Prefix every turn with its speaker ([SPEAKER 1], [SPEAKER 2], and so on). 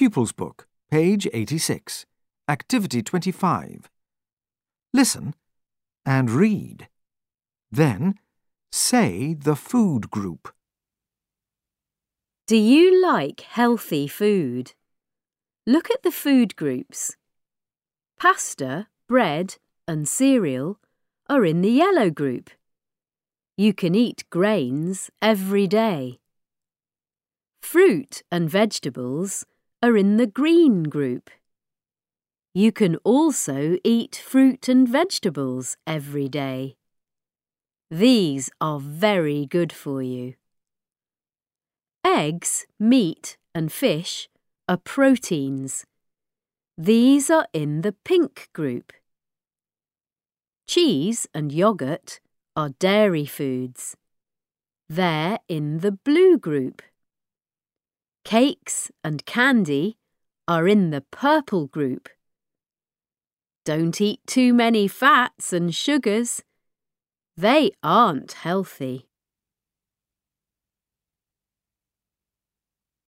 [SPEAKER 1] Pupils Book, page 86, Activity 25. Listen and read. Then say the food group.
[SPEAKER 2] Do you like healthy food? Look at the food groups. Pasta, bread and cereal are in the yellow group. You can eat grains every day. Fruit and vegetables are in the green group. You can also eat fruit and vegetables every day. These are very good for you. Eggs, meat and fish are proteins. These are in the pink group. Cheese and yogurt are dairy foods. They're in the blue group. Cakes and candy are in the purple group. Don't eat too many fats and sugars. They aren't healthy.